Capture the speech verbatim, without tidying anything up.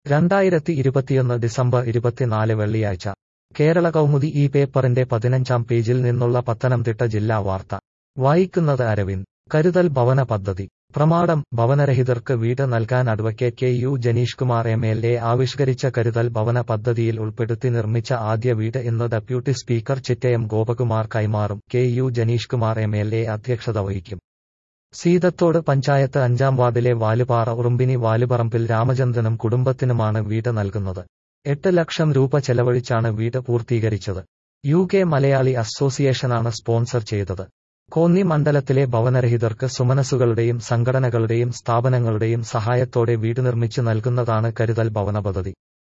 രണ്ടായിരത്തി ഇരുപത്തിയൊന്ന് ഡിസംബർ ഇരുപത്തിനാല് വെള്ളിയാഴ്ച കേരള കൗമുദി ഈ പേപ്പറിന്റെ പതിനഞ്ചാം പേജിൽ നിന്നുള്ള പത്തനംതിട്ട ജില്ലാ വാർത്ത വായിക്കുന്നത് അരവിന്ദ്. കരുതൽ ഭവന പദ്ധതി പ്രമാണം. ഭവനരഹിതർക്ക് വീട് നൽകാൻ advocate K U Janeesh Kumar M L A ആവിഷ്കരിച്ച കരുതൽ ഭവന പദ്ധതിയിൽ ഉൾപ്പെടുത്തി നിർമ്മിച്ച ആദ്യ വീട് ഇന്ന് ഡെപ്യൂട്ടി സ്പീക്കർ ചിറ്റയം ഗോപകുമാർ കൈമാറും. K U Janeesh Kumar M L A അധ്യക്ഷത വഹിക്കും. സീതത്തോട് പഞ്ചായത്ത് അഞ്ചാം വാർഡിലെ വാലുപാറ ഉറുമ്പിനി വാലുപറമ്പിൽ രാമചന്ദ്രനും കുടുംബത്തിനുമാണ് വീട് നൽകുന്നത്. എട്ട് ലക്ഷം രൂപ ചെലവഴിച്ചാണ് വീട് പൂർത്തീകരിച്ചത്. യു കെ മലയാളി അസോസിയേഷനാണ് സ്പോൺസർ ചെയ്തത്. കോന്നി മണ്ഡലത്തിലെ ഭവനരഹിതർക്ക് സുമനസുകളുടെയും സംഘടനകളുടെയും സ്ഥാപനങ്ങളുടെയും സഹായത്തോടെ വീട് നിർമ്മിച്ചു നൽകുന്നതാണ് കരുതൽ ഭവന പദ്ധതി.